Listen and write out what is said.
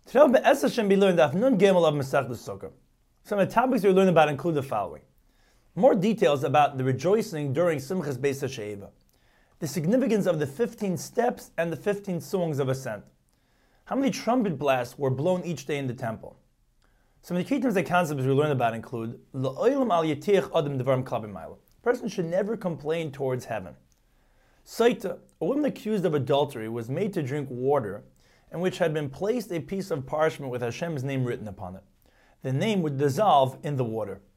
Today, Be'ez Hashem, we learned Daf Nun Gimel of Masechet Sukkah. Some of the topics we learn about include the following. More details about the rejoicing during Simchas Beis HaShe'eva, the significance of the 15 steps and the 15 songs of ascent, how many trumpet blasts were blown each day in the temple. Some of the key terms and concepts we learn about include L'olam al yitiach adam devarim kavim ma'ila. A person should never complain towards heaven. Saita, a woman accused of adultery, was made to drink water in which had been placed a piece of parchment with Hashem's name written upon it. The name would dissolve in the water.